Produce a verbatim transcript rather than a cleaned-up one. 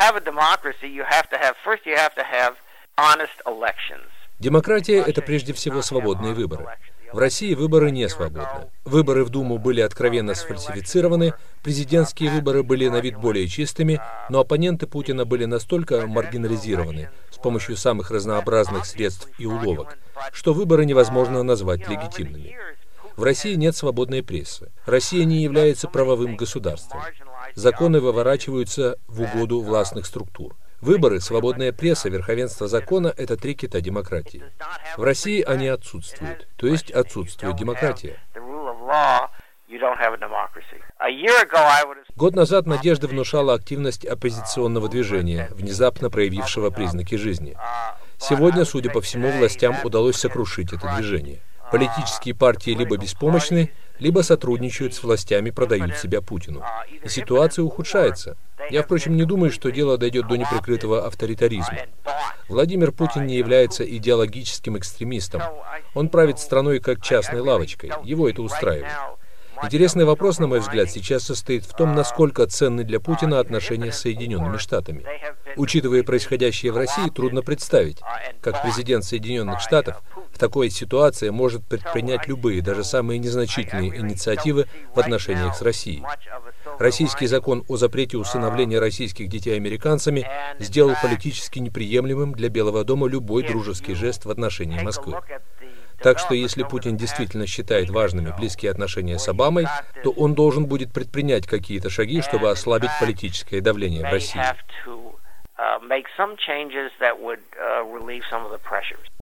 Демократия – это прежде всего свободные выборы. В России выборы не свободны. Выборы в Думу были откровенно сфальсифицированы, президентские выборы были на вид более чистыми, но оппоненты Путина были настолько маргинализированы с помощью самых разнообразных средств и уловок, что выборы невозможно назвать легитимными. В России нет свободной прессы. Россия не является правовым государством. Законы выворачиваются в угоду властных структур. Выборы, свободная пресса, верховенство закона – это три кита демократии. В России они отсутствуют, то есть отсутствует демократия. Год назад надежды внушала активность оппозиционного движения, внезапно проявившего признаки жизни. Сегодня, судя по всему, властям удалось сокрушить это движение. Политические партии либо беспомощны, либо сотрудничают с властями, продают себя Путину. И ситуация ухудшается. Я, впрочем, не думаю, что дело дойдет до неприкрытого авторитаризма. Владимир Путин не является идеологическим экстремистом. Он правит страной как частной лавочкой. Его это устраивает. Интересный вопрос, на мой взгляд, сейчас состоит в том, насколько ценны для Путина отношения с Соединенными Штатами. Учитывая происходящее в России, трудно представить, как президент Соединенных Штатов в такой ситуации может предпринять любые, даже самые незначительные инициативы в отношениях с Россией. Российский закон о запрете усыновления российских детей американцами сделал политически неприемлемым для Белого дома любой дружеский жест в отношении Москвы. Так что если Путин действительно считает важными близкие отношения с Обамой, то он должен будет предпринять какие-то шаги, чтобы ослабить политическое давление в России.